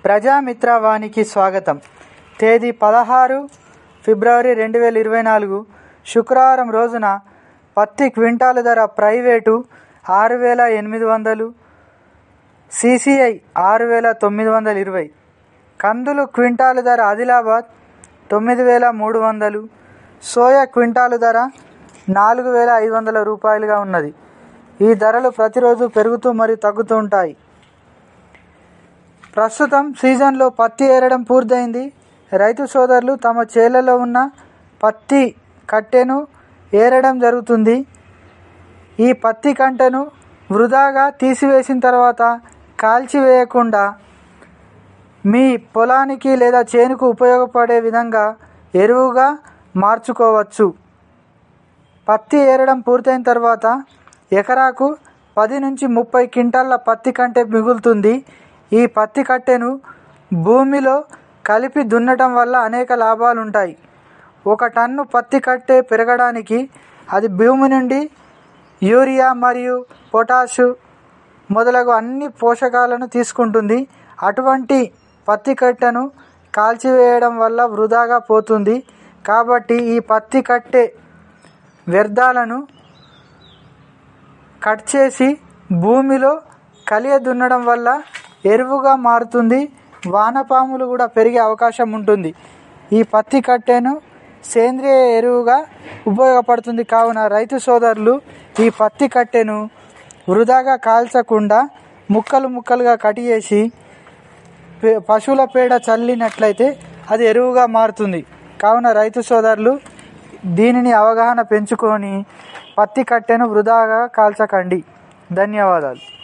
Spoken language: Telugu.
ప్రజామిత్రవానికి స్వాగతం. తేదీ 16 ఫిబ్రవరి 2024 శుక్రవారం రోజున పత్తి క్వింటాలు ధర ప్రైవేటు 6,800, CCI 6,920, కందులు క్వింటాలు ధర ఆదిలాబాద్ 9,300, సోయా క్వింటాలు ధర 4,500 రూపాయలుగా ఉన్నది. ఈ ధరలు ప్రతిరోజు పెరుగుతూ మరియు తగ్గుతూ ఉంటాయి. ప్రస్తుతం సీజన్లో పత్తి ఏరడం పూర్తయింది. రైతు సోదరులు తమ చేలలో ఉన్న పత్తి కట్టెను ఏరడం జరుగుతుంది. ఈ పత్తి కంటను వృధాగా తీసివేసిన తర్వాత కాల్చివేయకుండా మీ పొలానికి లేదా చేనుకు ఉపయోగపడే విధంగా ఎరువుగా మార్చుకోవచ్చు. పత్తి ఏరడం పూర్తయిన తర్వాత ఎకరాకు 10 నుంచి 30 క్వింటాళ్ళ పత్తి కంటె మిగులుతుంది. ఈ పత్తి కట్టెను భూమిలో కలిపి దున్నటం వల్ల అనేక లాభాలుంటాయి. 1 టన్ను పత్తి కట్టె పెరగడానికి అది భూమి నుండి యూరియా మరియు పొటాషు మొదలగు అన్ని పోషకాలను తీసుకుంటుంది. అటువంటి పత్తి కట్టెను కాల్చివేయడం వల్ల వృధాగా పోతుంది. కాబట్టి ఈ పత్తి కట్టె వ్యర్థాలను కట్ చేసి భూమిలో కలియ దున్నడం వల్ల ఎరువుగా మారుతుంది. వానపాములు కూడా పెరిగే అవకాశం ఉంటుంది. ఈ పత్తి కట్టెను సేంద్రియ ఎరువుగా ఉపయోగపడుతుంది. కావున రైతు సోదరులు ఈ పత్తి కట్టెను వృధాగా కాల్చకుండా ముక్కలు ముక్కలుగా కట్ చేసి పశువుల పేడ చల్లినట్లయితే అది ఎరువుగా మారుతుంది. కావున రైతు సోదరులు దీనిని అవగాహన పెంచుకొని పత్తి కట్టెను వృధాగా కాల్చకండి. ధన్యవాదాలు.